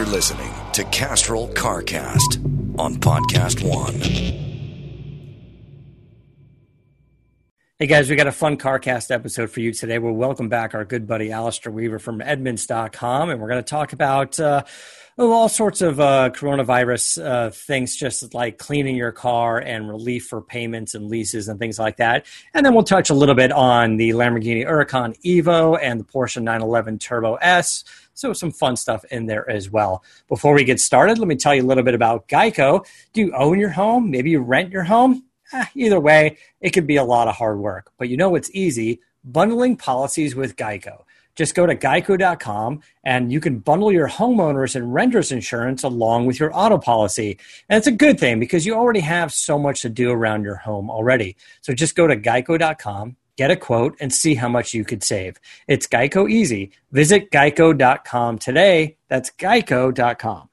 listening to Castrol CarCast on Podcast One. Hey guys, we got a fun CarCast episode for you today. We'll welcome back our good buddy Alistair Weaver from Edmunds.com, and we're going to talk about all sorts of coronavirus things, just like cleaning your car and relief for payments and leases and things like that. And then we'll touch a little bit on the Lamborghini Huracan Evo and the Porsche 911 Turbo S. So some fun stuff in there as well. Before we get started, let me tell you a little bit about Geico. Do you own your home? Maybe you rent your home? Either way, it could be a lot of hard work. But you know it's easy, bundling policies with Geico. Just go to geico.com and you can bundle your homeowners and renters insurance along with your auto policy. And it's a good thing because you already have so much to do around your home already. So just go to geico.com, get a quote, and see how much you could save. It's Geico easy. Visit geico.com today. That's geico.com.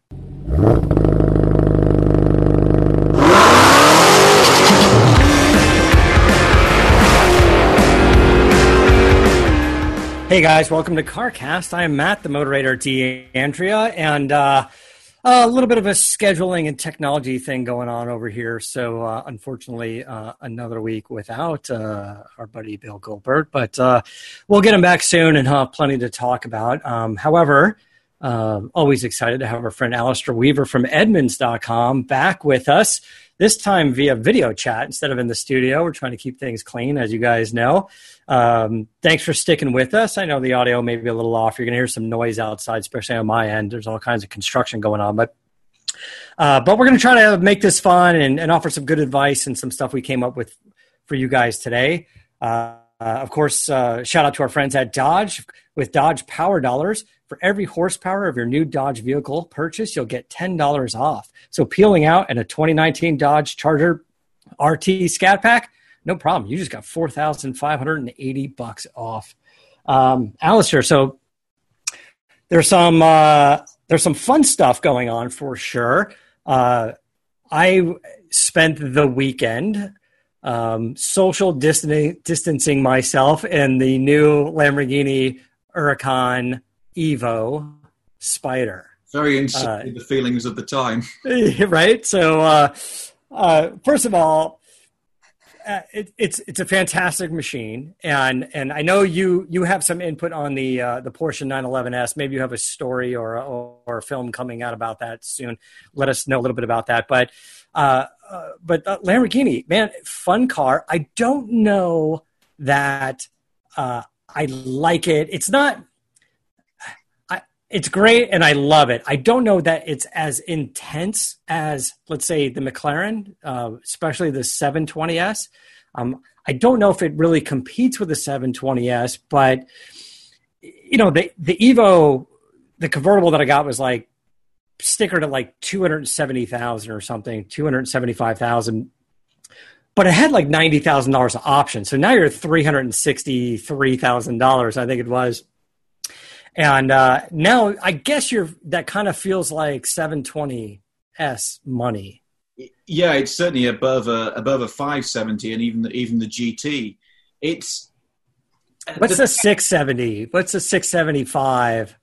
Hey guys, welcome to CarCast. I am Matt, the moderator at D'Andrea, and a little bit of a scheduling and technology thing going on over here. So unfortunately, another week without our buddy Bill Goldberg, but we'll get him back soon and have plenty to talk about. However, always excited to have our friend Alistair Weaver from Edmunds.com back with us, this time via video chat instead of in the studio. We're trying to keep things clean, as you guys know. Thanks for sticking with us. I know the audio may be a little off. You're going to hear some noise outside, especially on my end. There's all kinds of construction going on. But we're going to try to make this fun and offer some good advice and some stuff we came up with for you guys today. Of course, shout out to our friends at Dodge. With Dodge Power Dollars, for every horsepower of your new Dodge vehicle purchase, you'll get $10 off. So peeling out at a 2019 Dodge Charger RT Scat Pack, no problem. You just got $4,580 off. Alistair, so there's some fun stuff going on for sure. I spent the weekend social distancing myself in the new Lamborghini Huracan Evo Spider. Very interesting, the feelings of the time. Right? So first of all, it's a fantastic machine, and I know you have some input on the Porsche 911S. Maybe you have a story or a film coming out about that soon. Let us know a little bit about that. But Lamborghini, man, fun car. I don't know that I like it. It's not. It's great, and I love it. I don't know that it's as intense as, let's say, the McLaren, especially the 720S. I don't know if it really competes with the 720S, but you know, the Evo, the convertible that I got was like stickered at like $270,000 or something, $275,000. But it had like $90,000 of options. So now you're at $363,000, I think it was. And now I guess that kind of feels like 720S money. Yeah, it's certainly above a 570 and even the GT. It's what's the 670? What's the 675?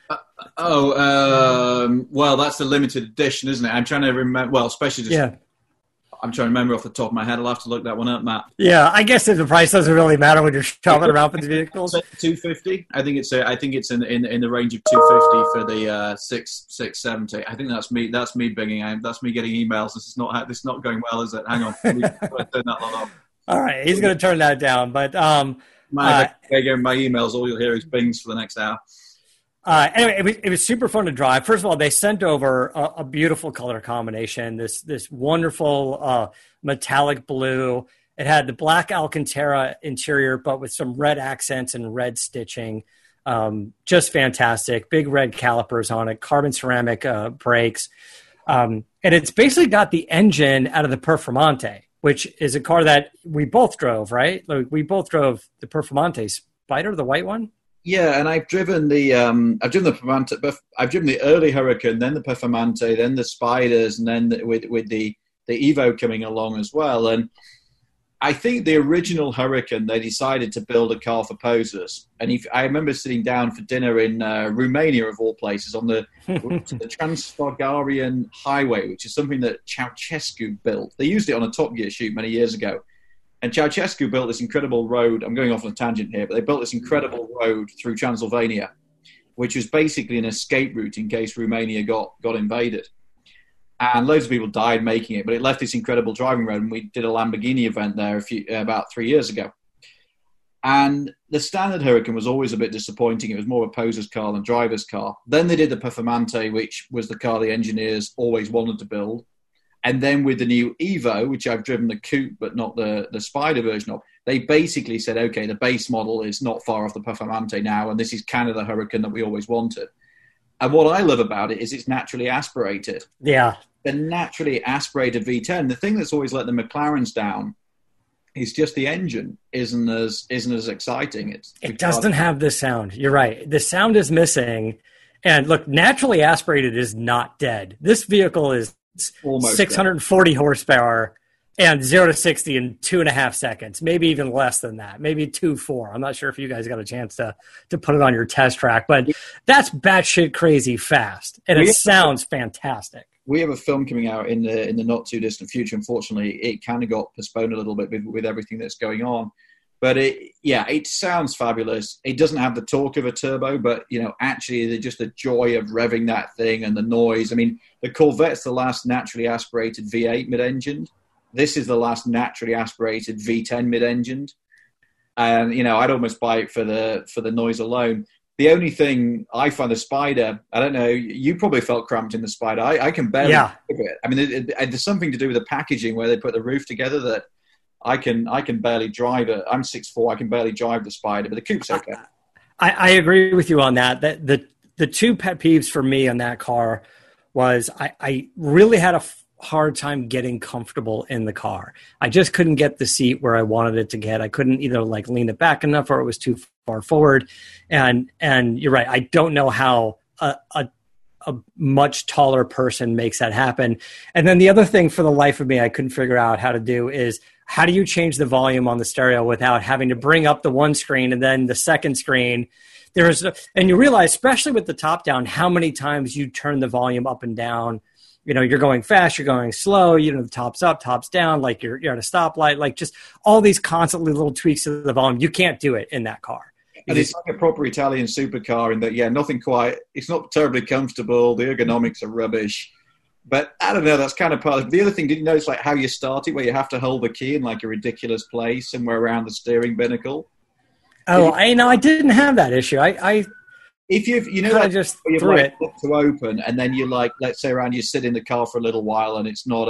Well, that's the limited edition, isn't it? I'm trying to remember. Well, especially just. Yeah. I'm trying to remember off the top of my head. I'll have to look that one up, Matt. Yeah, I guess the price doesn't really matter when you're shopping around for the vehicles. 250. I think it's in the range of 250 for the 670. I think that's me. That's me getting emails. This is not going well, is it? Hang on. Turn that lot off. All right, he's going to turn that down. But my emails, all you'll hear is bings for the next hour. Anyway, it was super fun to drive. First of all, they sent over a beautiful color combination, this wonderful metallic blue. It had the black Alcantara interior, but with some red accents and red stitching. Just fantastic. Big red calipers on it, carbon ceramic brakes. And it's basically got the engine out of the Performante, which is a car that we both drove, right? Like, we both drove the Performante Spider, the white one. Yeah, and I've driven the Performante, but I've driven the early Huracan, then the Performante, then the Spiders, and then with the Evo coming along as well. And I think the original Hurricane, they decided to build a car for posers. And I remember sitting down for dinner in Romania, of all places, on the Trans-Bulgarian Highway, which is something that Ceausescu built. They used it on a Top Gear shoot many years ago. And Ceausescu built this incredible road. I'm going off on a tangent here, but they built this incredible road through Transylvania, which was basically an escape route in case Romania got invaded. And loads of people died making it, but it left this incredible driving road. And we did a Lamborghini event there about 3 years ago. And the standard Hurricane was always a bit disappointing. It was more a poser's car than driver's car. Then they did the Performante, which was the car the engineers always wanted to build. And then with the new Evo, which I've driven the coupe, but not the Spider version of, they basically said, okay, the base model is not far off the Performante now, and this is kind of the Hurricane that we always wanted. And what I love about it is it's naturally aspirated. Yeah. The naturally aspirated V10. The thing that's always let the McLarens down is just the engine isn't as exciting. It doesn't have the sound. You're right. The sound is missing. And look, naturally aspirated is not dead. This vehicle is almost 640 horsepower and 0 to 60 in 2.5 seconds, maybe even less than that, maybe 2.4. I'm not sure if you guys got a chance to put it on your test track, but that's batshit crazy fast, and it sounds fantastic. We have a film coming out in the not too distant future. Unfortunately, it kind of got postponed a little bit with everything that's going on. But it sounds fabulous. It doesn't have the torque of a turbo, but actually just the joy of revving that thing and the noise. I mean, the Corvette's the last naturally aspirated V8 mid-engined. This is the last naturally aspirated V10 mid-engined. And I'd almost buy it for the noise alone. The only thing I find the Spider, I don't know, you probably felt cramped in the Spider. I can barely do it. I mean, there's something to do with the packaging where they put the roof together that I can barely drive it. I'm 6'4", I can barely drive the Spider, but the coupe's okay. I agree with you on that. The two pet peeves for me on that car was I really had a hard time getting comfortable in the car. I just couldn't get the seat where I wanted it to get. I couldn't either lean it back enough or it was too far forward. And you're right. I don't know how a much taller person makes that happen. And then the other thing for the life of me I couldn't figure out how to do is how do you change the volume on the stereo without having to bring up the one screen and then the second screen? And you realize, especially with the top down, how many times you turn the volume up and down. You're going fast, you're going slow, the top's up, top's down, like you're at a stoplight, like just all these constantly little tweaks to the volume. You can't do it in that car. And it's like a proper Italian supercar in that, nothing quite, it's not terribly comfortable. The ergonomics are rubbish. But I don't know, that's kind of part of the other thing. Did you notice how you start it, where you have to hold the key in a ridiculous place somewhere around the steering binnacle? Oh, I didn't have that issue. If I just threw it to open, and then let's say you sit in the car for a little while, and it's not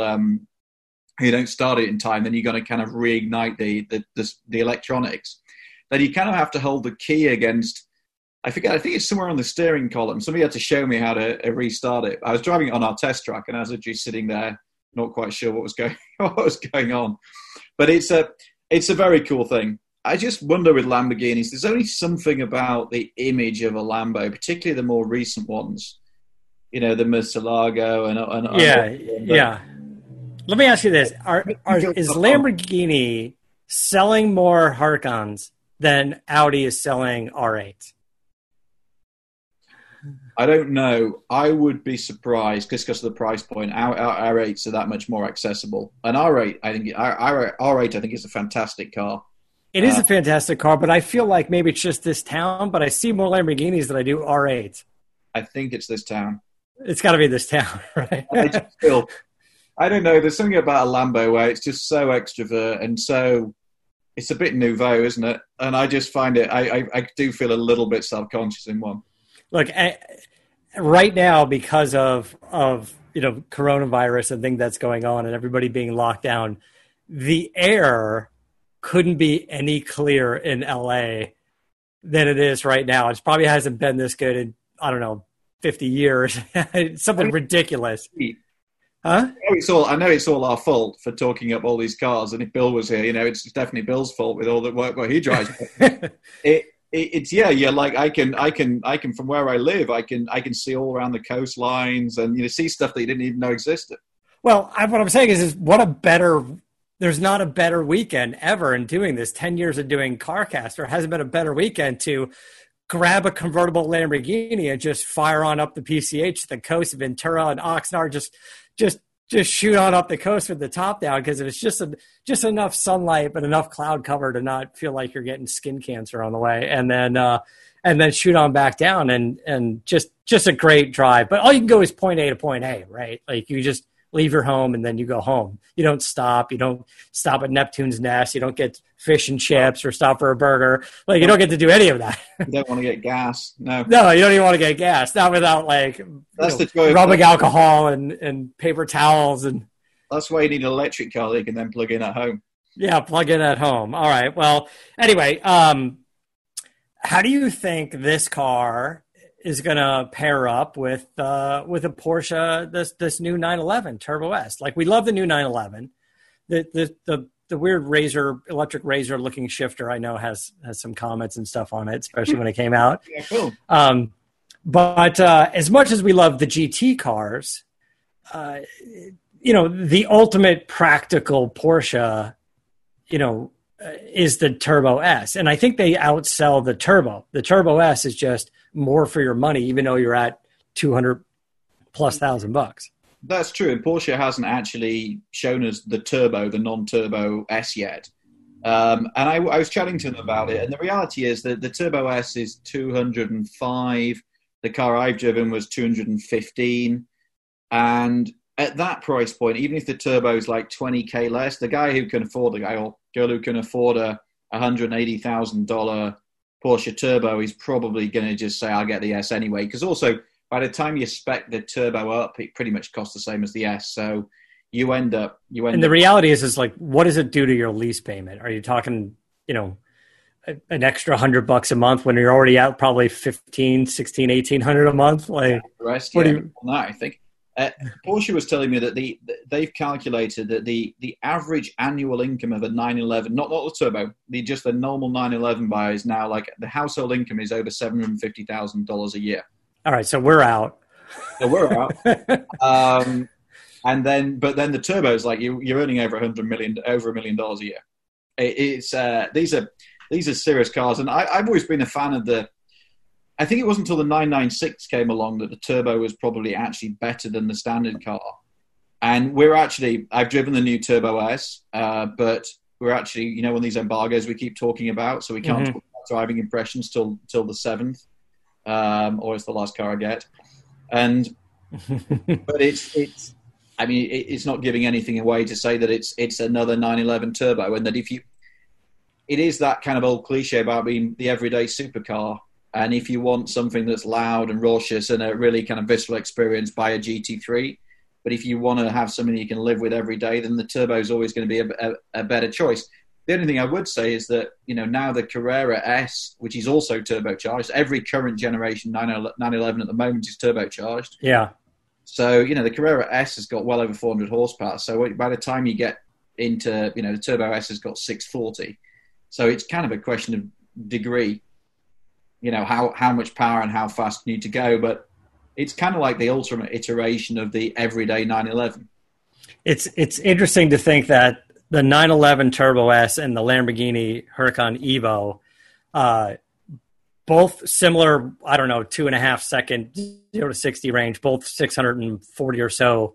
you don't start it in time, then you're going to kind of reignite the electronics. Then you kind of have to hold the key against. I think it's somewhere on the steering column. Somebody had to show me how to restart it. I was driving it on our test track, and I was literally sitting there, not quite sure what was going on. But it's a very cool thing. I just wonder with Lamborghinis, there's only something about the image of a Lambo, particularly the more recent ones. The Murcielago and yeah. Let me ask you this: is Lamborghini selling more Huracans than Audi is selling R8? I don't know. I would be surprised just because of the price point. Our R8s are that much more accessible, and R8, I think R8, I think is a fantastic car. It is a fantastic car, but I feel like maybe it's just this town, but I see more Lamborghinis than I do R8s. I think it's this town. It's got to be this town, right? I don't know. There's something about a Lambo where it's just so extrovert and so it's a bit nouveau, isn't it? And I just find it, I do feel a little bit self-conscious in one. Look, right now, because of coronavirus and things that's going on and everybody being locked down, the air couldn't be any clearer in LA than it is right now. It probably hasn't been this good in, 50 years. Something ridiculous. Huh? I know it's all our fault for talking up all these cars. And if Bill was here, it's definitely Bill's fault with all the work what he drives. I can from where I live, I can see all around the coastlines and see stuff that you didn't even know existed. Well, what I'm saying is what a better there's not a better weekend ever in doing this. 10 years of doing CarCast, there hasn't been a better weekend to grab a convertible Lamborghini and just fire on up the PCH to the coast of Ventura and Oxnard, just shoot on up the coast with the top down, because it's just enough sunlight but enough cloud cover to not feel like you're getting skin cancer on the way, and then shoot on back down, and just a great drive. But all you can go is point A to point A, right? Like, you just leave your home and then you go home. You don't stop. You don't stop at Neptune's Nest. You don't get fish and chips or stop for a burger. Like, you don't get to do any of that. You don't want to get gas. No, you don't even want to get gas. Not without the joy rubbing alcohol and paper towels. And that's why you need an electric car that you can then plug in at home. Yeah, plug in at home. All right. Well, anyway, how do you think this car is going to pair up with a Porsche, this new 911 Turbo S? Like, we love the new 911. The weird electric razor looking shifter, I know, has some comments and stuff on it, especially when it came out. Yeah, cool. But as much as we love the GT cars, the ultimate practical Porsche, is the Turbo S. And I think they outsell the Turbo. The Turbo S is just more for your money, even though you're at $200,000+. That's true. And Porsche hasn't actually shown us the non-turbo S yet. And I was chatting to them about it. And the reality is that the Turbo S is 205. The car I've driven was 215. And at that price point, even if the turbo is like 20K less, the guy who can afford, the guy or girl who can afford a $180,000 Porsche turbo is probably going to just say, I'll get the S anyway. Because also, by the time you spec the turbo up, it pretty much costs the same as the S. So you end up. And the reality is like, what does it do to your lease payment? Are you talking, an extra $100 a month when you're already out probably 15, 16, 1800 a month? Like, the rest, what yeah, do you... no, I think. Porsche was telling me that they've calculated that the average annual income of a 911, not the turbo, just the normal 911 buyer is now like the household income is over $750,000 a year. All right, so we're out. So we're out. But then the turbo is like you're earning over $1 million a year. It's these are serious cars, and I've always been a fan of the. I think it wasn't until the 996 came along that the turbo was probably actually better than the standard car. And I've driven the new Turbo S, but we're actually, one of these embargoes we keep talking about, so we can't talk about driving impressions till the 7th, or it's the last car I get. But it's not giving anything away to say that it's another 911 turbo, and that it is that kind of old cliche about being the everyday supercar. And if you want something that's loud and raucous and a really kind of visceral experience, buy a GT3. But if you want to have something you can live with every day, then the turbo is always going to be a better choice. The only thing I would say is that, now the Carrera S, which is also turbocharged, every current generation 911 at the moment is turbocharged. Yeah. So, the Carrera S has got well over 400 horsepower. So by the time you get into, the Turbo S has got 640. So it's kind of a question of degree. How much power and how fast you need to go, but it's kind of like the ultimate iteration of the everyday 911. It's interesting to think that the 911 Turbo S and the Lamborghini Huracan Evo, both similar, 2.5 second 0 to 60 range, both 640 or so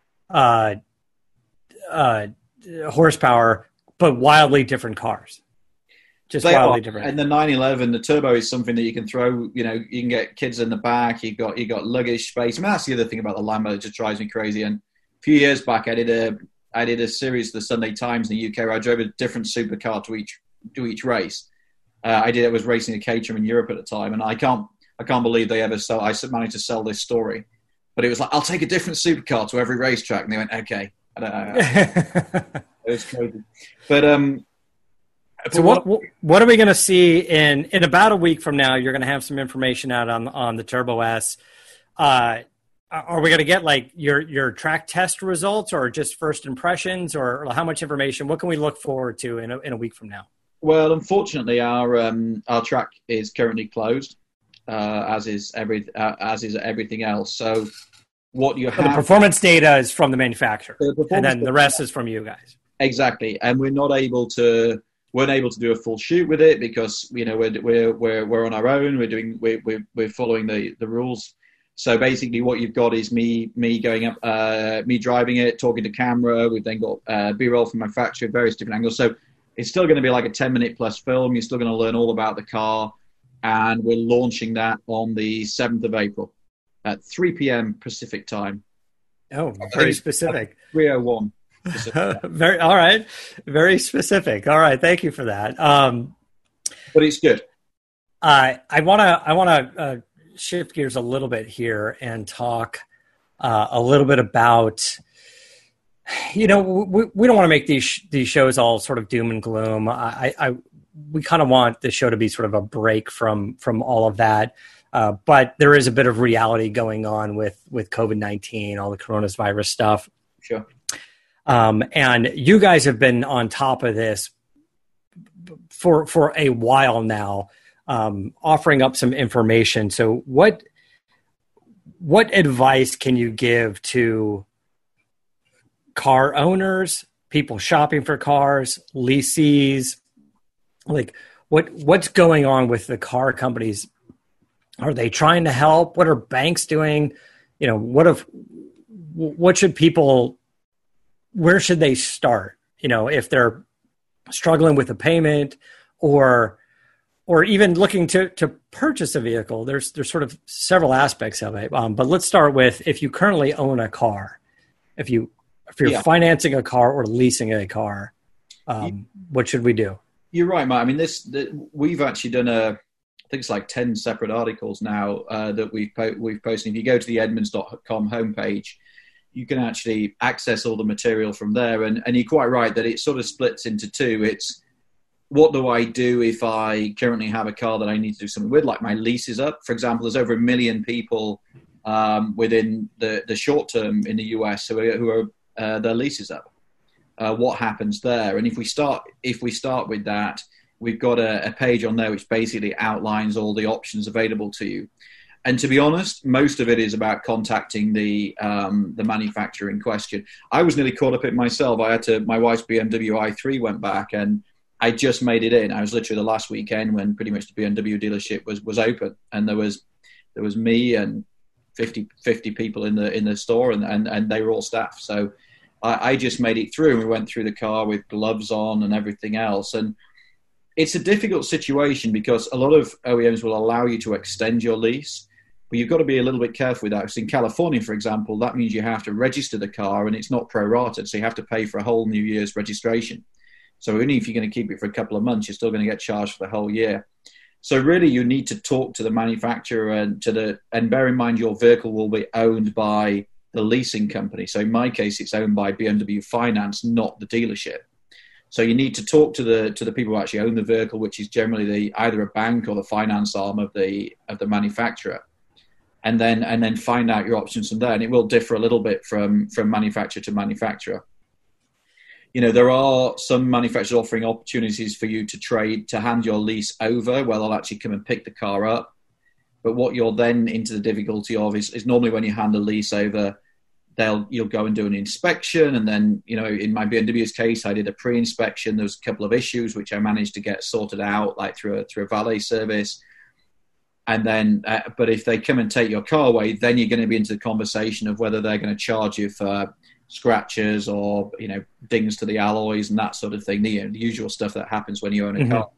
horsepower, but wildly different cars. Just wildly different. And the 911, the turbo is something that you can throw. You can get kids in the back. You got luggage space. That's the other thing about the Lambo that just drives me crazy. And a few years back, I did a series of the Sunday Times in the UK where I drove a different supercar to each race. I was racing a Caterham in Europe at the time, and I can't believe they ever sold. I managed to sell this story, but it was like, I'll take a different supercar to every racetrack, and they went, okay. It was crazy, but So what are we going to see in about a week from now? You're going to have some information out on the Turbo S. Are we going to get like your track test results, or just first impressions, or how much information? What can we look forward to in a week from now? Well, unfortunately, our track is currently closed, as is everything else. So what you have, the performance data is from the manufacturer, and then the rest is from you guys. Exactly, and we're not able to. Weren't able to do a full shoot with it because we're on our own. We're following the rules. So basically, what you've got is me going up, me driving it, talking to camera. We've then got B-roll from manufacturer, various different angles. So it's still going to be like a 10-minute plus film. You're still going to learn all about the car, and we're launching that on the 7th of April at 3 p.m. Pacific time. Oh, very specific. 3:01. Very all right. Very specific. All right. Thank you for that. But it's good. I want to shift gears a little bit here and talk a little bit about, we don't want to make these shows all sort of doom and gloom. We kind of want the show to be sort of a break from all of that. But there is a bit of reality going on with COVID-19, all the coronavirus stuff. Sure. And you guys have been on top of this for a while now, offering up some information. So what advice can you give to car owners, people shopping for cars, lessees? Like what's going on with the car companies? Are they trying to help? What are banks doing? What should people, where should they start? If they're struggling with a payment or even looking to purchase a vehicle, there's sort of several aspects of it. But let's start with, if you currently own a car, if you're financing a car or leasing a car, what should we do? You're right, Matt. I mean, we've actually done I think it's like 10 separate articles now that we've posted. If you go to the Edmunds.com homepage, you can actually access all the material from there. And you're quite right that it sort of splits into two. It's, what do I do if I currently have a car that I need to do something with, like my lease is up? For example, there's over 1 million people within the short term in the US who are their lease is up. What happens there? And if we start with that, we've got a page on there which basically outlines all the options available to you. And to be honest, most of it is about contacting the manufacturer in question. I was nearly caught up in myself. My wife's BMW i3 went back, and I just made it in. I was literally the last weekend when pretty much the BMW dealership was open, and there was me and 50 people in the store, and they were all staff. So I just made it through, and we went through the car with gloves on and everything else. And it's a difficult situation because a lot of OEMs will allow you to extend your lease. But you've got to be a little bit careful with that. Because in California, for example, that means you have to register the car, and it's not prorated. So you have to pay for a whole new year's registration. So only if you're going to keep it for a couple of months, you're still going to get charged for the whole year. So really, you need to talk to the manufacturer and bear in mind your vehicle will be owned by the leasing company. So in my case, it's owned by BMW Finance, not the dealership. So you need to talk to the people who actually own the vehicle, which is generally either a bank or the finance arm of the manufacturer. And then find out your options from there. And it will differ a little bit from manufacturer to manufacturer. There are some manufacturers offering opportunities for you to hand your lease over, where they'll actually come and pick the car up. But what you're then into the difficulty of is normally when you hand a lease over, you'll go and do an inspection. And then, in my BMW's case, I did a pre-inspection. There was a couple of issues which I managed to get sorted out, like through a valet service. And then, but if they come and take your car away, then you're going to be into the conversation of whether they're going to charge you for scratches or, dings to the alloys and that sort of thing, the usual stuff that happens when you own a car.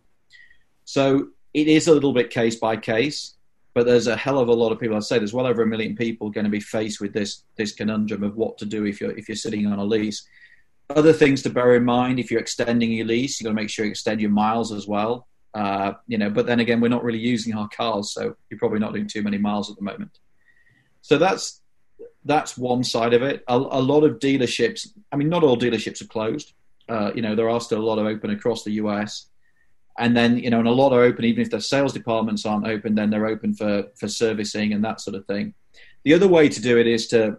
So it is a little bit case by case, but there's a hell of a lot of people. I'd say there's well over 1 million people going to be faced with this conundrum of what to do if you're sitting on a lease. Other things to bear in mind: if you're extending your lease, you've got to make sure you extend your miles as well. But then again, we're not really using our cars, so you're probably not doing too many miles at the moment. So that's one side of it. A lot of dealerships, I mean, not all dealerships are closed. There are still a lot of open across the US. And then, and a lot are open, even if their sales departments aren't open, then they're open for servicing and that sort of thing. The other way to do it is to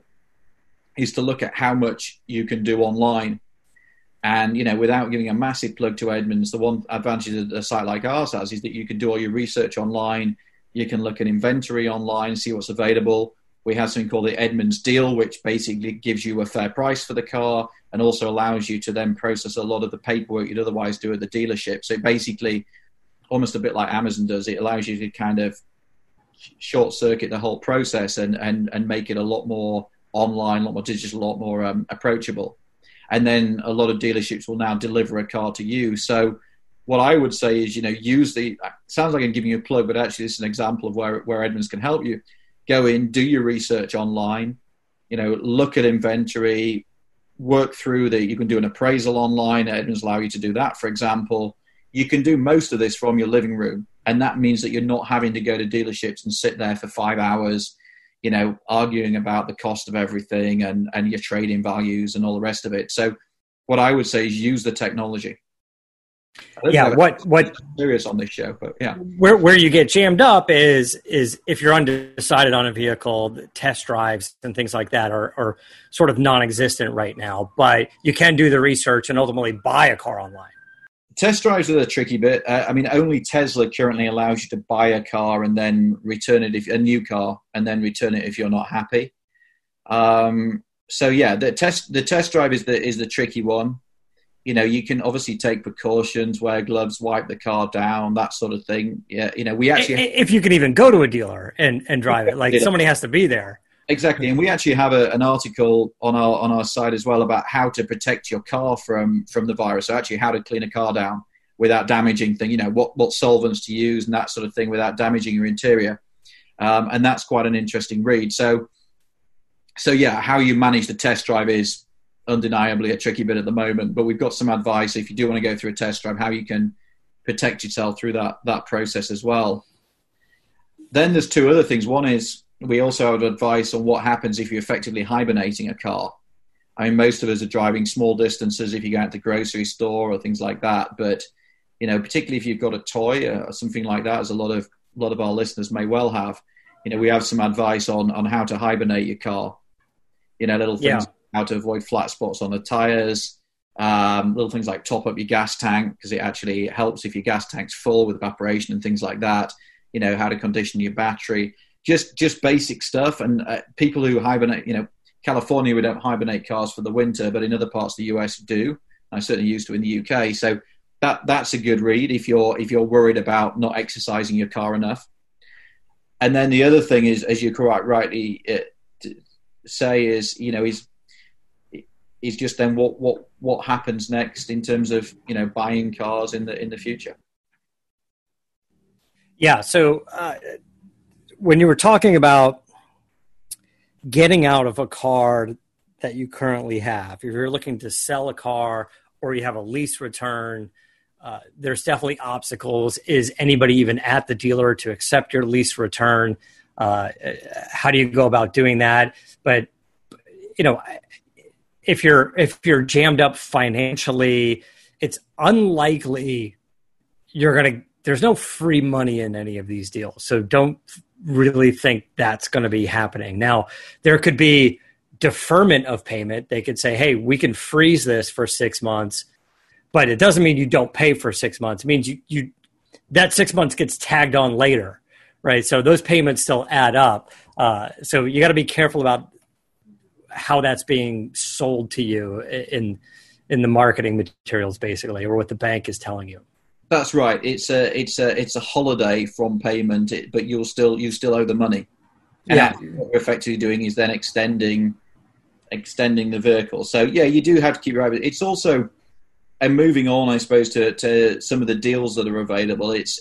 look at how much you can do online. And, without giving a massive plug to Edmunds, the one advantage that a site like ours has is that you can do all your research online. You can look at inventory online, see what's available. We have something called the Edmunds deal, which basically gives you a fair price for the car and also allows you to then process a lot of the paperwork you'd otherwise do at the dealership. So basically, almost a bit like Amazon does, it allows you to kind of short circuit the whole process and make it a lot more online, a lot more digital, a lot more approachable. And then a lot of dealerships will now deliver a car to you. So what I would say is, sounds like I'm giving you a plug, but actually this is an example of where Edmunds can help you. Go in, do your research online, look at inventory, work through you can do an appraisal online. Edmunds allow you to do that, for example. You can do most of this from your living room. And that means that you're not having to go to dealerships and sit there for 5 hours, arguing about the cost of everything and your trading values and all the rest of it. So what I would say is use the technology. Yeah, what serious on this show, but yeah. Where you get jammed up is if you're undecided on a vehicle, test drives and things like that are sort of non-existent right now, but you can do the research and ultimately buy a car online. Test drives are the tricky bit. Only Tesla currently allows you to buy a car and then return it a new car and then return it if you're not happy. The test drive is the tricky one. You can obviously take precautions, wear gloves, wipe the car down, that sort of thing. Yeah, we actually if you can even go to a dealer and drive it, like somebody has to be there. Exactly, and we actually have an article on our site as well about how to protect your car from the virus. So actually, how to clean a car down without damaging things. What solvents to use and that sort of thing without damaging your interior. And that's quite an interesting read. So yeah, how you manage the test drive is undeniably a tricky bit at the moment, but we've got some advice if you do want to go through a test drive, how you can protect yourself through that process as well. Then there's two other things. One is we also have advice on what happens if you're effectively hibernating a car. Most of us are driving small distances if you go out to the grocery store or things like that, but particularly if you've got a toy or something like that, as a lot of our listeners may well have, we have some advice on how to hibernate your car. Little things. Yeah. How to avoid flat spots on the tires, little things like top up your gas tank, because it actually helps if your gas tank's full with evaporation and things like that. How to condition your battery, just basic stuff. And people who hibernate, California, we don't hibernate cars for the winter, but in other parts of the US do. I certainly used to in the UK. So that's a good read if you're worried about not exercising your car enough. And then the other thing is, as you quite rightly say, is just then what happens next in terms of buying cars in the future. Yeah. So when you were talking about getting out of a car that you currently have, if you're looking to sell a car or you have a lease return, there's definitely obstacles. Is anybody even at the dealer to accept your lease return? How do you go about doing that? But if you're jammed up financially, it's unlikely there's no free money in any of these deals. So don't really think that's going to be happening. Now, there could be deferment of payment. They could say, hey, we can freeze this for 6 months, but it doesn't mean you don't pay for 6 months. It means you that 6 months gets tagged on later, right? So those payments still add up. So you got to be careful about how that's being sold to you in the marketing materials, basically, or what the bank is telling you. That's right. It's a holiday from payment, but you still owe the money. And yeah. What we're effectively doing is then extending the vehicle. So yeah, you do have to keep your eye. It's also, and moving on, I suppose, to some of the deals that are available. It's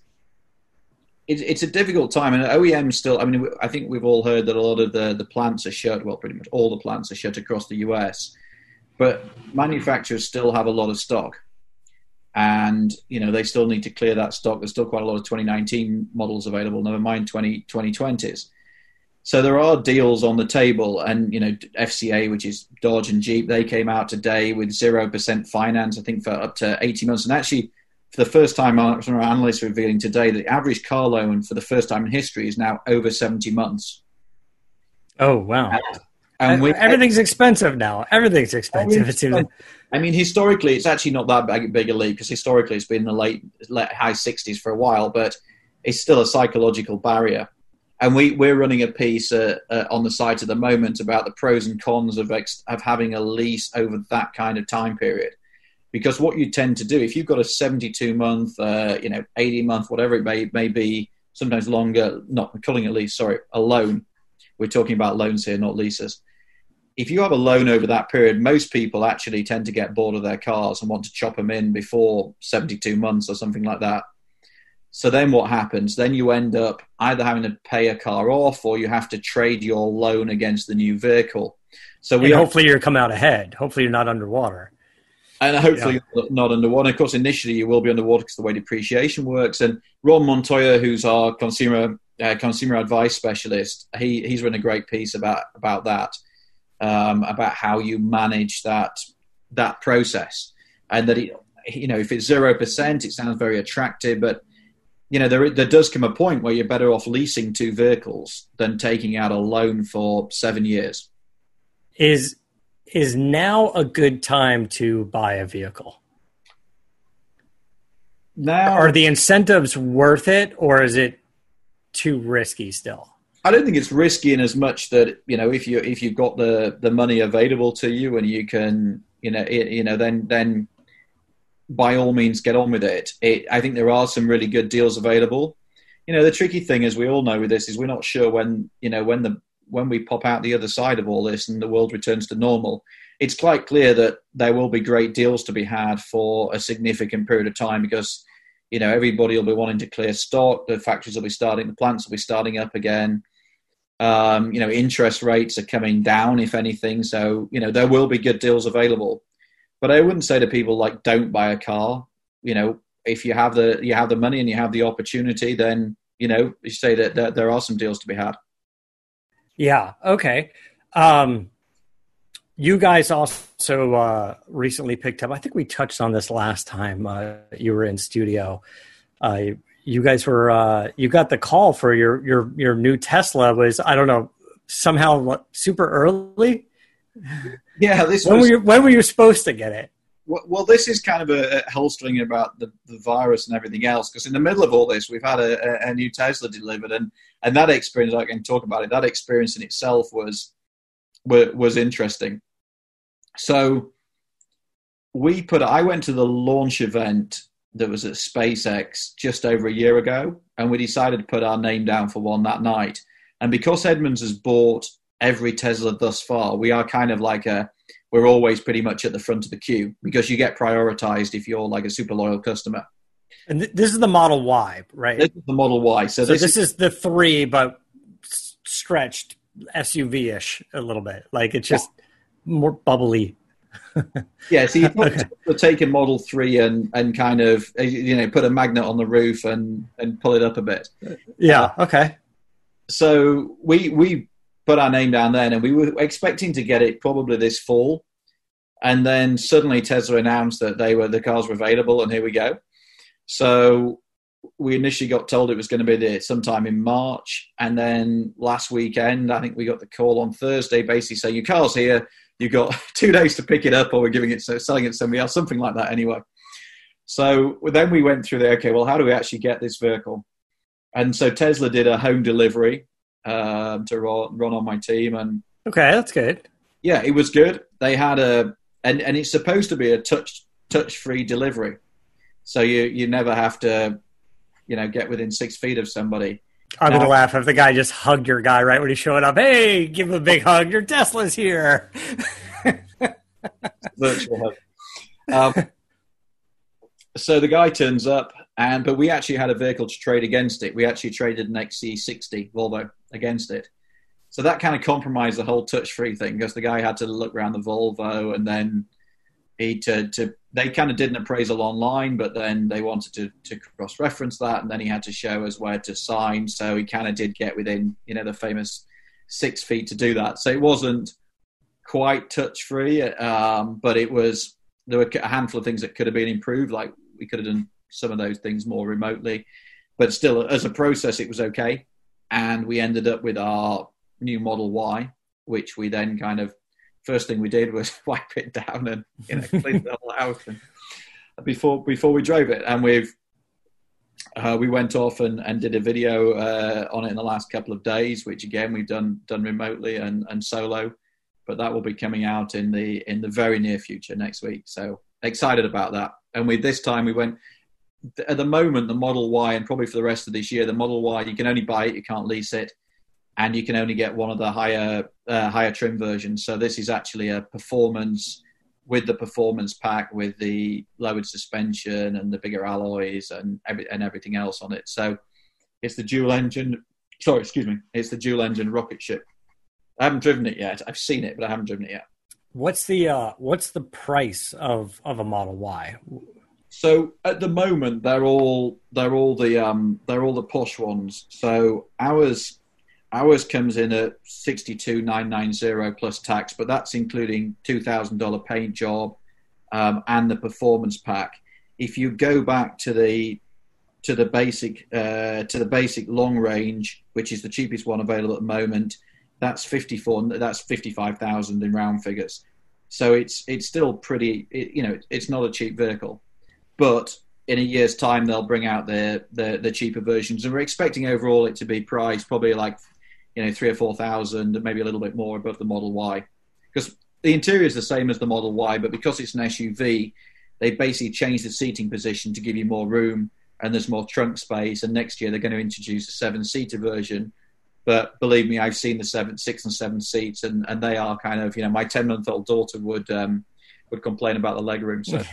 a difficult time, and OEMs still. I think we've all heard that a lot of the plants are shut. Well, pretty much all the plants are shut across the US, but manufacturers still have a lot of stock, and they still need to clear that stock. There's still quite a lot of 2019 models available. Never mind 2020s. So there are deals on the table, and FCA, which is Dodge and Jeep, they came out today with 0% finance, I think, for up to 80 months, and actually. For the first time, our analysts are revealing today that the average car loan for the first time in history is now over 70 months. Oh, wow. And everything's expensive now. Everything's expensive. Historically, it's actually not that big a leap, because historically it's been in the late high 60s for a while, but it's still a psychological barrier. And we're running a piece on the site at the moment about the pros and cons of having a lease over that kind of time period. Because what you tend to do, if you've got a 72-month, 80-month, whatever it may be, sometimes longer, not I'm calling it lease, sorry, a loan. We're talking about loans here, not leases. If you have a loan over that period, most people actually tend to get bored of their cars and want to chop them in before 72 months or something like that. So then what happens? Then you end up either having to pay a car off or you have to trade your loan against the new vehicle. So hopefully you're come out ahead. Hopefully you're not underwater. And hopefully not underwater. Of course, initially you will be underwater because of the way depreciation works. And Ron Montoya, who's our consumer advice specialist, he's written a great piece about that, about how you manage that process. And that, if it's 0%, it sounds very attractive, but there does come a point where you're better off leasing two vehicles than taking out a loan for 7 years. Is now a good time to buy a vehicle? Now, are the incentives worth it, or is it too risky still? I don't think it's risky in as much that, if you've got the money available to you and you can, then by all means get on with it. I think there are some really good deals available. The tricky thing, as we all know with this, is we're not sure when we pop out the other side of all this and the world returns to normal. It's quite clear that there will be great deals to be had for a significant period of time because, everybody will be wanting to clear stock. The factories will be starting, the plants will be starting up again. Interest rates are coming down, if anything. So, there will be good deals available. But I wouldn't say to people don't buy a car. If you have the money and you have the opportunity, then, you say that there are some deals to be had. Yeah. Okay. You guys also recently picked up, I think we touched on this last time you were in studio. You guys were, you got the call for your new Tesla was, I don't know, somehow super early. Yeah. When were you supposed to get it? Well, this is kind of a whole string about the virus and everything else, because in the middle of all this, we've had a new Tesla delivered, and that experience, I can talk about it, that experience in itself was interesting. So I went to the launch event that was at SpaceX just over a year ago, and we decided to put our name down for one that night. And because Edmunds has bought every Tesla thus far, we are kind of we're always pretty much at the front of the queue because you get prioritized if you're a super loyal customer. And this is the Model Y, right? This is the Model Y. So this is the 3, but stretched SUV-ish a little bit. It's just more bubbly. Yeah, so you've taken Model 3 and kind of, put a magnet on the roof and pull it up a bit. Yeah, okay. So we put our name down then, and we were expecting to get it probably this fall. And then suddenly Tesla announced that the cars were available, and here we go. So we initially got told it was going to be there sometime in March. And then last weekend, I think we got the call on Thursday, basically saying, your car's here. You've got 2 days to pick it up, or we're selling it to somebody else, something like that anyway. So then we went through how do we actually get this vehicle? And so Tesla did a home delivery to run on my team. And okay, that's good. Yeah, it was good. They had and it's supposed to be a touch-free delivery. So you never have to, get within 6 feet of somebody. I'm going to laugh if the guy just hugged your guy right when he showed up. Hey, give him a big hug. Your Tesla's here. Virtual hug. So the guy turns up, but we actually had a vehicle to trade against it. We actually traded an XC60 Volvo against it. So that kind of compromised the whole touch-free thing, because the guy had to look around the Volvo, and then they kind of did an appraisal online, but then they wanted to cross-reference that, and then he had to show us where to sign. So he kind of did get within, the famous 6 feet to do that. So it wasn't quite touch-free, but there were a handful of things that could have been improved, like we could have done some of those things more remotely. But still, as a process, it was okay. And we ended up with our new Model Y, which we then kind of, first thing we did was wipe it down and clean it all out before we drove it. And We went off and did a video on it in the last couple of days, which again we've done remotely and solo, but that will be coming out in the very near future next week. So excited about that. And this time we went. At the moment, the Model Y, and probably for the rest of this year, the Model Y, you can only buy it, you can't lease it, and you can only get one of the higher trim versions. So this is actually a performance with the performance pack, with the lowered suspension and the bigger alloys and everything else on it. So it's the dual engine. Sorry, excuse me. It's the dual engine rocket ship. I haven't driven it yet. I've seen it, but I haven't driven it yet. What's the price of a Model Y? So at the moment, they're all the posh ones. So ours comes in at $62,990 plus tax, but that's including $2,000 paint job and the performance pack. If you go back to the basic long range, which is the cheapest one available at the moment, that's $55,000 in round figures. So it's still pretty. It's not a cheap vehicle. But in a year's time, they'll bring out the cheaper versions, and we're expecting overall it to be priced probably like, $3,000 or $4,000, maybe a little bit more above the Model Y, because the interior is the same as the Model Y, but because it's an SUV, they basically changed the seating position to give you more room, and there's more trunk space. And next year they're going to introduce a 7-seater version. But believe me, I've seen the 6 and 7 seats, and they are kind of, my 10-month-old daughter would complain about the legroom. So.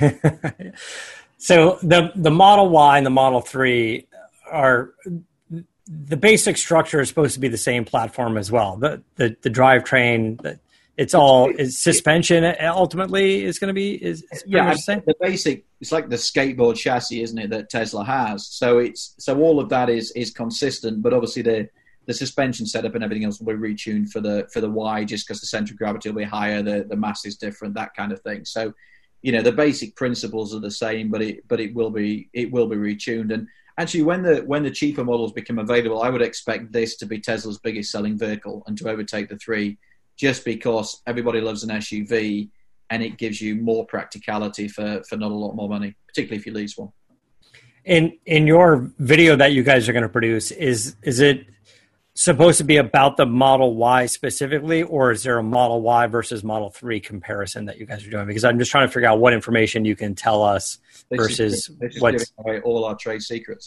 So the Model Y and the Model 3 are the basic structure is supposed to be the same platform as well. The drivetrain, it's all is suspension ultimately is going to be is the same. The basic, it's like the skateboard chassis, isn't it, that Tesla has? So all of that is consistent, but obviously the suspension setup and everything else will be retuned for the Y, just because the center of gravity will be higher, the mass is different, that kind of thing. So. The basic principles are the same, but it will be retuned. And actually, when the cheaper models become available, I would expect this to be Tesla's biggest selling vehicle and to overtake the 3, just because everybody loves an SUV and it gives you more practicality for not a lot more money, particularly if you lease one. In your video that you guys are going to produce, is it supposed to be about the Model Y specifically, or is there a Model Y versus Model 3 comparison that you guys are doing? Because I'm just trying to figure out what information you can tell us versus what's giving away all our trade secrets.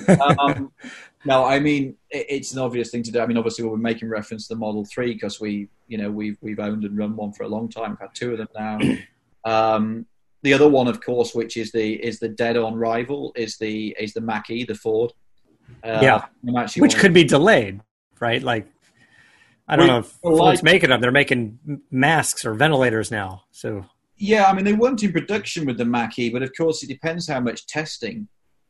No, I mean, it's an obvious thing to do. I mean, obviously we're making reference to the Model 3 because we've owned and run one for a long time. We've had 2 of them now. The other one, of course, which is the dead-on rival, is the Mach-E, the Ford. Which could be delayed. Right? Like, I don't know if Ford's making them. They're making masks or ventilators now. So yeah, I mean, they weren't in production with the Mach-E, but of course it depends how much testing.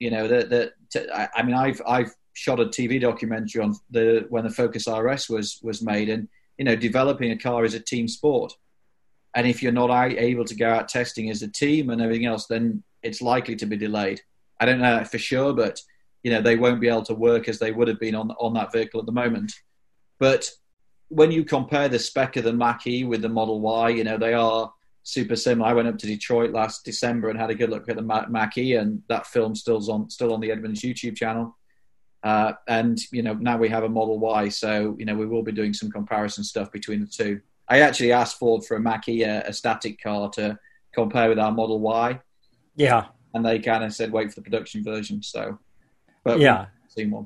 I mean, I've shot a TV documentary on when the Focus RS was made, and developing a car is a team sport, and if you're not able to go out testing as a team and everything else, then it's likely to be delayed. I don't know for sure, but they won't be able to work as they would have been on that vehicle at the moment. But when you compare the spec of the Mach-E with the Model Y, they are super similar. I went up to Detroit last December and had a good look at the Mach-E, and that film's still on the Edmunds YouTube channel. And now we have a Model Y, so we will be doing some comparison stuff between the two. I actually asked Ford for a Mach-E, a static car, to compare with our Model Y. Yeah, and they kind of said wait for the production version. So. But yeah, seen one.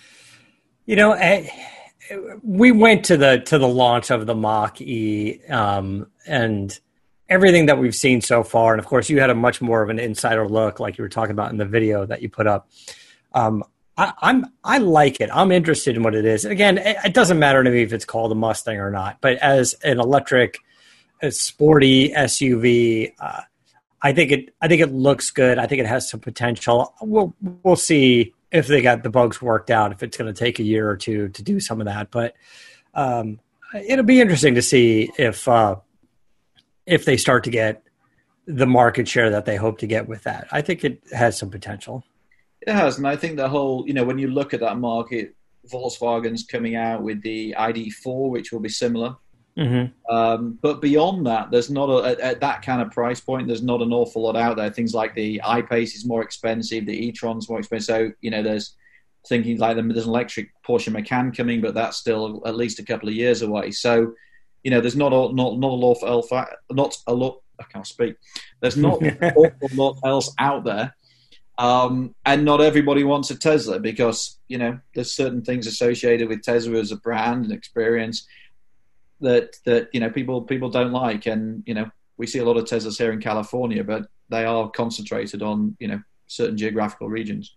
We went to the launch of the Mach-E, and everything that we've seen so far. And of course, you had a much more of an insider look, like you were talking about in the video that you put up. I like it. I'm interested in what it is. Again, it doesn't matter to me if it's called a Mustang or not. But as an electric, a sporty SUV, I think it looks good. I think it has some potential. We'll see if they got the bugs worked out, if it's going to take a year or two to do some of that. But it'll be interesting to see if they start to get the market share that they hope to get with that. I think it has some potential. It has, and I think the whole, when you look at that market, Volkswagen's coming out with the ID.4, which will be similar. But beyond that, there's not at that kind of price point, there's not an awful lot out there. Things like the I-Pace is more expensive, the e-tron's more expensive. So, there's thinking like there's an electric Porsche Macan coming, but that's still at least a couple of years away. So, there's not a lot. I can't speak. There's not an awful lot else out there. And not everybody wants a Tesla because, there's certain things associated with Tesla as a brand and experience that people don't like. And, we see a lot of Teslas here in California, but they are concentrated on, certain geographical regions.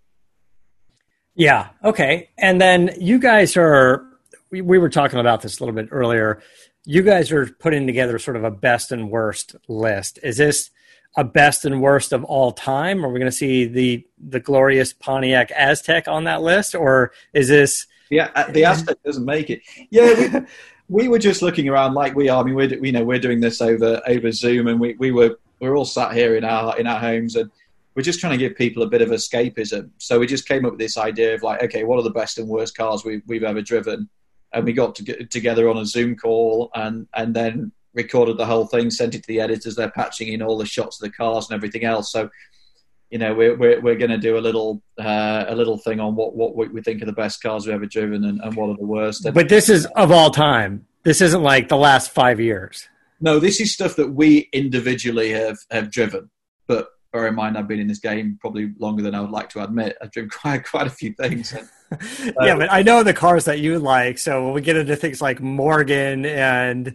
Yeah. Okay. And then you guys we were talking about this a little bit earlier. You guys are putting together sort of a best and worst list. Is this a best and worst of all time? Are we going to see the glorious Pontiac Aztek on that list, or is this? Yeah, the Aztek doesn't make it. Yeah, we were just looking around like we are. I mean, we're doing this over Zoom, and we're all sat here in our homes, and we're just trying to give people a bit of escapism. So we just came up with this idea of like, okay, what are the best and worst cars we've ever driven? And we got together on a Zoom call and then recorded the whole thing, sent it to the editors. They're patching in all the shots of the cars and everything else. So, we're going to do a little thing on what we think are the best cars we've ever driven and what are the worst. But this is of all time. This isn't like the last 5 years. No, this is stuff that we individually have driven. But bear in mind, I've been in this game probably longer than I would like to admit. I've driven quite a few things. Yeah, but I know the cars that you like. So when we get into things like Morgan and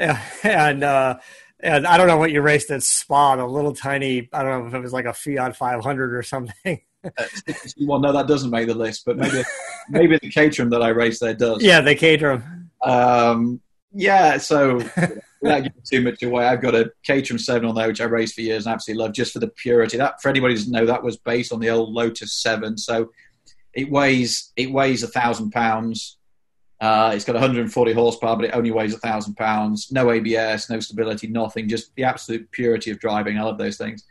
I don't know what you raced at Spa, a little tiny, I don't know if it was like a Fiat 500 or something. Well, no, that doesn't make the list, but maybe the Caterham that I raced there does. Yeah, the Caterham. Yeah, so without giving too much away, I've got a Caterham 7 on there, which I raced for years and absolutely love, just for the purity. That, for anybody who doesn't know, that was based on the old Lotus 7. So it weighs 1,000 pounds. It's got 140 horsepower, but it only weighs 1,000 pounds. No ABS, no stability, nothing. Just the absolute purity of driving. I love those things.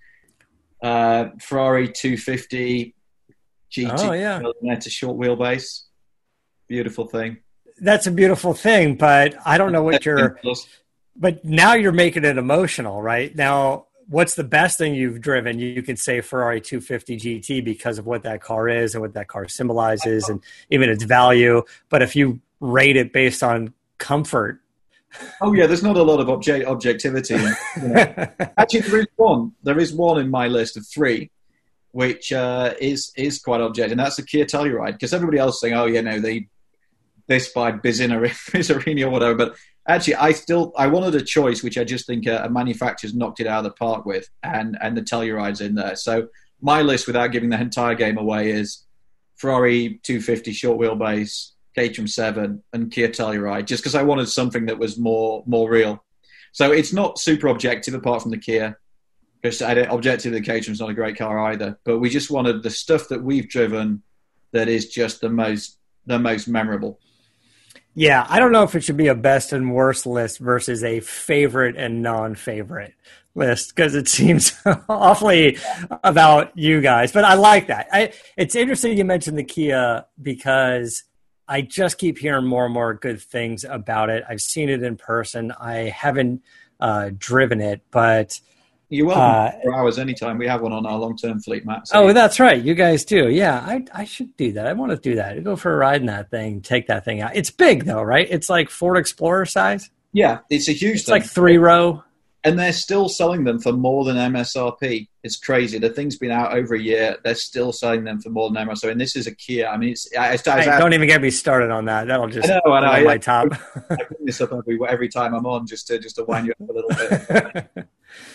Ferrari 250 GT. Oh, yeah. It's a short wheelbase. Beautiful thing. That's a beautiful thing, but I don't know what but now you're making it emotional, right? Now, what's the best thing you've driven? You can say Ferrari 250 GT because of what that car is and what that car symbolizes and even its value. But if you rate it based on comfort. Oh yeah, there's not a lot of objectivity. Actually, there is one in my list of 3, which is quite objective, and that's the Kia Telluride. Because everybody else is saying, oh, this by Bizzarini or whatever. But actually, I wanted a choice, which I just think a manufacturer's knocked it out of the park with, and the Telluride's in there. So my list, without giving the entire game away, is Ferrari 250 short wheelbase, Caterham 7, and Kia Telluride, just because I wanted something that was more real. So it's not super objective, apart from the Kia, because objectively the Caterham's not a great car either. But we just wanted the stuff that we've driven that is just the most memorable. Yeah, I don't know if it should be a best and worst list versus a favorite and non-favorite list, because it seems awfully about you guys. But I like that. It's interesting you mentioned the Kia, because I just keep hearing more and more good things about it. I've seen it in person. I haven't driven it, but you're welcome for hours anytime. We have one on our long-term fleet, Matt. So oh, that's right. You guys do. Yeah, I should do that. I want to do that. I'd go for a ride in that thing, take that thing out. It's big, though, right? It's like Ford Explorer size? Yeah, it's a huge thing. It's like 3-row. And they're still selling them for more than MSRP. It's crazy. The thing's been out over a year. They're still selling them for more than MSRP. And this is a Kia. I mean, don't even get me started on that. That'll just I know, my top. I bring this up every time I'm on, just to wind you up a little bit.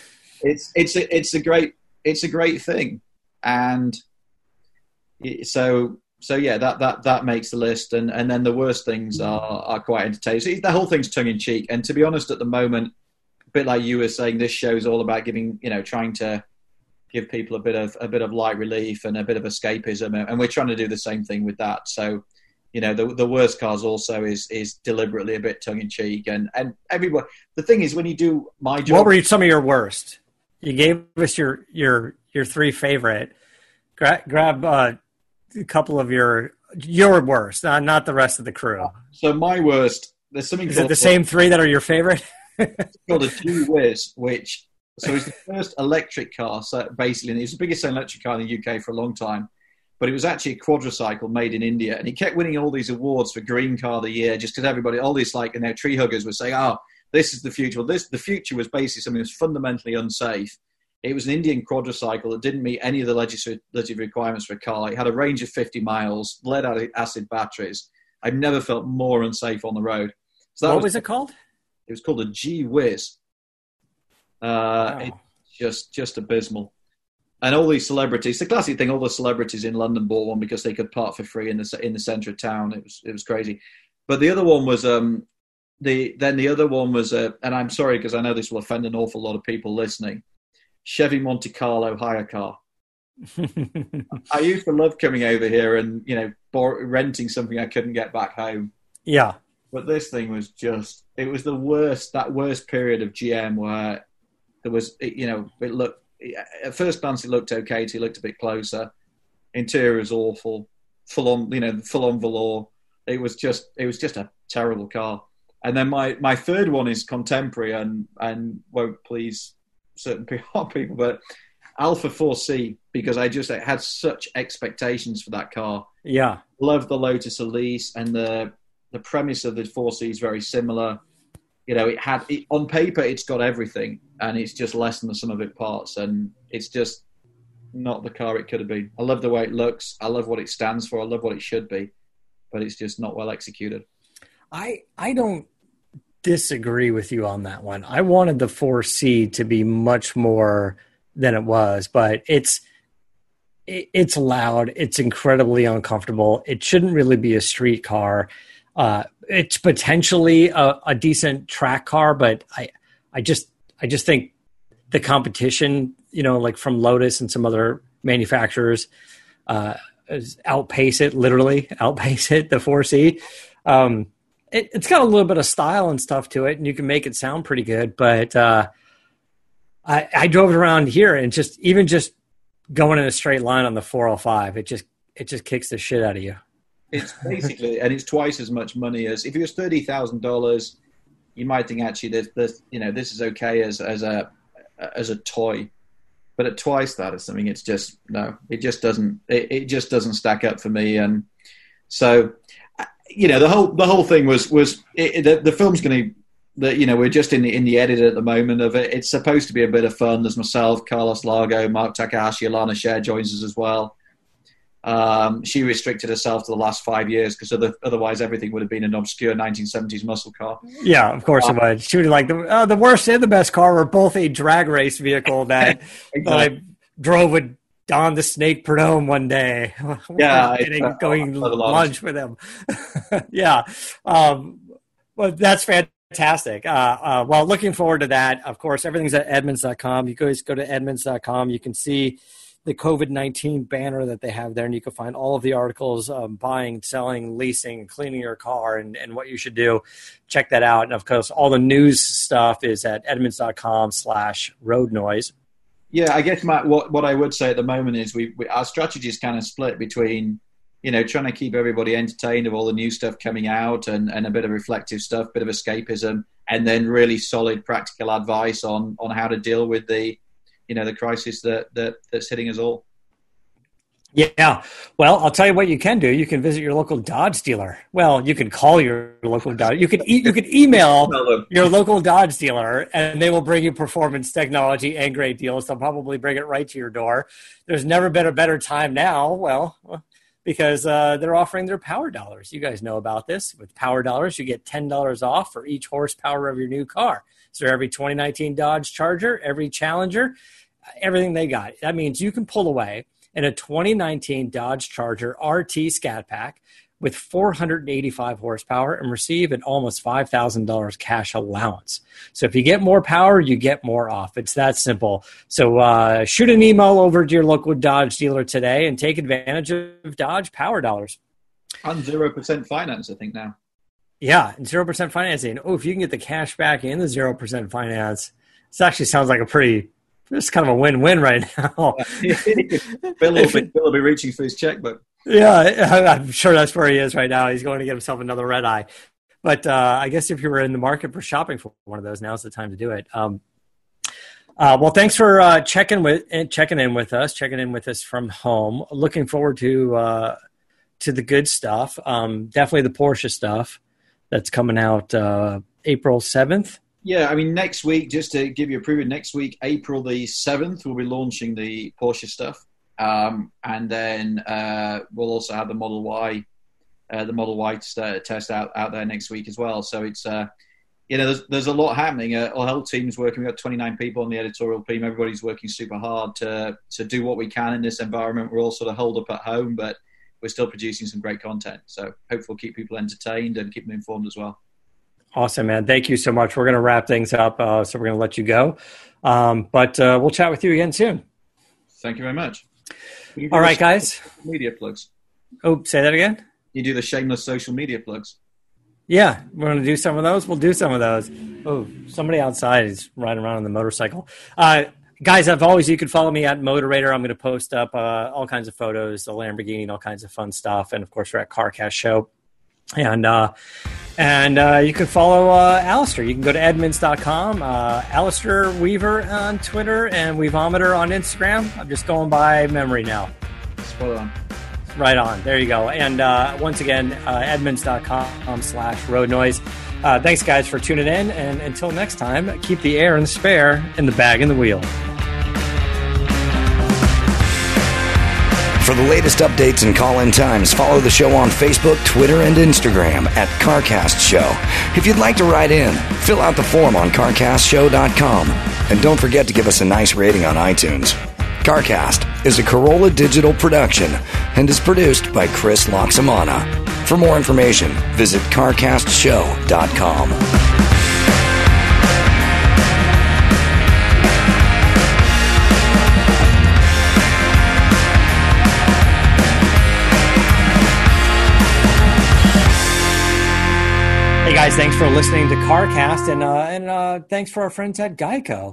It's a great thing, and so yeah, that makes the list, and then the worst things are quite entertaining. So the whole thing's tongue in cheek, and to be honest, at the moment, a bit like you were saying, this show's all about trying to give people a bit of light relief and a bit of escapism, and we're trying to do the same thing with that. So, the worst cars also is deliberately a bit tongue in cheek, and everyone. The thing is, when you do my job, what were some of your worst? You gave us your 3 favorite. Grab a couple of your worst, not the rest of the crew. So my worst there's something Is called it the same three that are your favorite? called a G-Wiz, which so it's the first electric car. So basically, and it was the biggest selling electric car in the UK for a long time. But it was actually a quadricycle made in India, and he kept winning all these awards for Green Car of the Year, just because everybody, all these tree huggers were saying, "Oh, this is the future." Well, the future was basically something that was fundamentally unsafe. It was an Indian quadricycle that didn't meet any of the legislative requirements for a car. It had a range of 50 miles, lead-acid batteries. I've never felt more unsafe on the road. So what was it called? It was called a G-Wiz. Wow. It's just abysmal. And all these celebrities, the classic thing, all the celebrities in London bought one because they could park for free in the centre of town. It was crazy. But the other one was the other one was and I'm sorry because I know this will offend an awful lot of people listening. Chevy Monte Carlo hire car. I used to love coming over here and renting something I couldn't get back home. Yeah. But this thing was it was the worst period of GM where there was, it looked, at first glance it looked okay till you looked a bit closer. Interior was awful, full on velour. It was just a terrible car. And then my third one is contemporary and won't please certain PR people, but Alfa 4C, because I had such expectations for that car. Yeah. Love the Lotus Elise, and the premise of the 4C is very similar. On paper, it's got everything, and it's just less than the sum of its parts, and it's just not the car it could have been. I love the way it looks. I love what it stands for. I love what it should be, but it's just not well executed. I don't disagree with you on that one. I wanted the 4C to be much more than it was, but it's loud. It's incredibly uncomfortable. It shouldn't really be a street car. It's potentially a decent track car, but I just think the competition, like from Lotus and some other manufacturers, outpace it, the 4C. It's got a little bit of style and stuff to it, and you can make it sound pretty good. But I drove it around here, and just going in a straight line on the 405, it just kicks the shit out of you. It's basically, and it's twice as much money as if it was $30,000. You might think actually this is okay as a toy, but at twice that or something, it's just no. It just doesn't stack up for me, and so. The whole thing was the film's going to, we're just in the edit at the moment of it. It's supposed to be a bit of fun. There's myself, Carlos Lago, Mark Takahashi, Alana Sher joins us as well. She restricted herself to the last 5 years because otherwise everything would have been an obscure 1970s muscle car. Yeah, of course it would. She would like the worst and the best car were both a drag race vehicle that, exactly. that I drove with Don the Snake Perdome one day. Yeah, going lunch with him. Yeah, well, that's fantastic. Well, looking forward to that. Of course, everything's at Edmunds.com. You guys go to Edmunds.com. You can see the COVID-19 banner that they have there, and you can find all of the articles, buying, selling, leasing, cleaning your car, and what you should do. Check that out. And of course, all the news stuff is at Edmunds.com/roadnoise. Yeah, I guess, Matt, what I would say at the moment is our strategy is kind of split between, trying to keep everybody entertained of all the new stuff coming out and a bit of reflective stuff, bit of escapism, and then really solid practical advice on how to deal with the crisis that's hitting us all. Yeah. Well, I'll tell you what you can do. You can visit your local Dodge dealer. Well, you can call your local Dodge. You could email your local Dodge dealer, and they will bring you performance, technology, and great deals. They'll probably bring it right to your door. There's never been a better time now. Well, because they're offering their Power Dollars. You guys know about this. With Power Dollars, you get $10 off for each horsepower of your new car. So every 2019 Dodge Charger, every Challenger, everything they got. That means you can pull away in a 2019 Dodge Charger RT Scat Pack with 485 horsepower and receive an almost $5,000 cash allowance. So if you get more power, you get more off. It's that simple. So shoot an email over to your local Dodge dealer today and take advantage of Dodge Power Dollars. On 0% finance, I think now. Yeah, and 0% financing. Oh, if you can get the cash back and the 0% finance, this actually sounds like it's kind of a win-win right now. Bill will be reaching for his checkbook. Yeah, I'm sure that's where he is right now. He's going to get himself another red eye. But I guess if you were in the market for shopping for one of those, now's the time to do it. Well, thanks for checking in with us from home. Looking forward to the good stuff. Definitely the Porsche stuff that's coming out April 7th. Yeah, I mean, next week, just to give you a preview, next week, April the 7th, we'll be launching the Porsche stuff. And then we'll also have the Model Y test out there next week as well. So it's, there's a lot happening. Our whole team's working. We've got 29 people on the editorial team. Everybody's working super hard to do what we can in this environment. We're all sort of holed up at home, but we're still producing some great content. So hopefully we'll keep people entertained and keep them informed as well. Awesome, man. Thank you so much. We're going to wrap things up, so we're going to let you go. But we'll chat with you again soon. Thank you very much. All right, guys. Media plugs. Oh, say that again? You do the shameless social media plugs. Yeah, we're going to do some of those. We'll do some of those. Oh, somebody outside is riding around on the motorcycle. Guys, as always, you can follow me at Moderator. I'm going to post up all kinds of photos, the Lamborghini, and all kinds of fun stuff. And, of course, we're at CarCast Show. And you can follow Alistair. You can go to Edmunds.com, Alistair Weaver on Twitter, and Weavometer on Instagram. I'm just going by memory now. Spot on. Right on. There you go. And once again, Edmunds.com/road noise. Thanks, guys, for tuning in. And until next time, keep the air and the spare in the bag and the wheel. For the latest updates and call-in times, follow the show on Facebook, Twitter, and Instagram at CarCast Show. If you'd like to write in, fill out the form on CarCastShow.com. And don't forget to give us a nice rating on iTunes. CarCast is a Corolla Digital production and is produced by Chris Loxamana. For more information, visit CarCastShow.com. Hey guys, thanks for listening to CarCast, and thanks for our friends at Geico.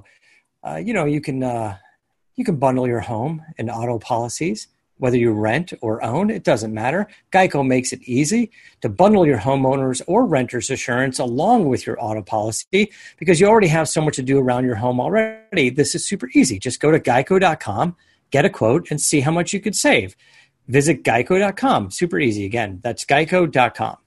You can bundle your home and auto policies, whether you rent or own. It doesn't matter. Geico makes it easy to bundle your homeowners or renters insurance along with your auto policy because you already have so much to do around your home already. This is super easy. Just go to geico.com, get a quote, and see how much you could save. Visit geico.com. Super easy. Again, that's geico.com.